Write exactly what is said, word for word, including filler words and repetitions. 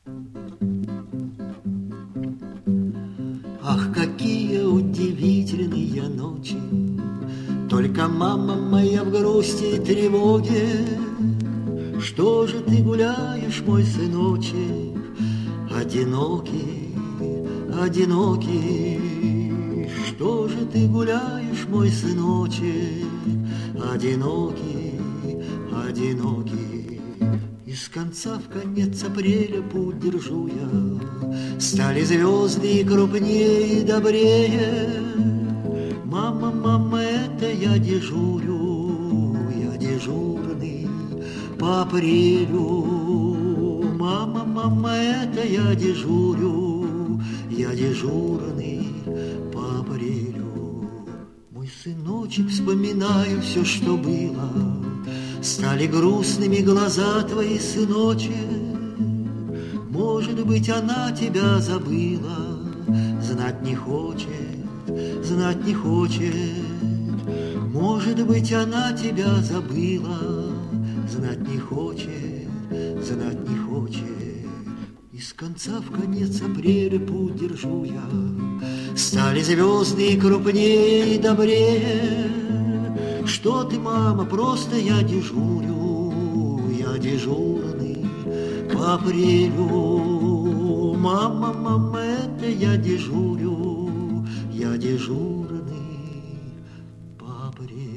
Ах, какие удивительные ночи, только мама моя в грусти и тревоге. Что же ты гуляешь, мой сыночек, одинокий, одинокий? Что же ты гуляешь, мой сыночек, одинокий, одинокий? Из конца в конец апреля путь держу я, стали звезды крупнее и добрее. Мама, мама, это я дежурю, я дежурный по апрелю. Мама, мама, это я дежурю, я дежурный по апрелю. Мой сыночек, вспоминаю все, что было. Стали грустными глаза твои, сыночек. Может быть, она тебя забыла, знать не хочет, знать не хочет. Может быть, она тебя забыла, знать не хочет, знать не хочет. Из конца в конец апреля путь держу я, стали звезды крупнее и добрее. Что ты, мама, просто я дежурю, я дежурный по апрелю. Мама, мама, это я дежурю, я дежурный по апрелю.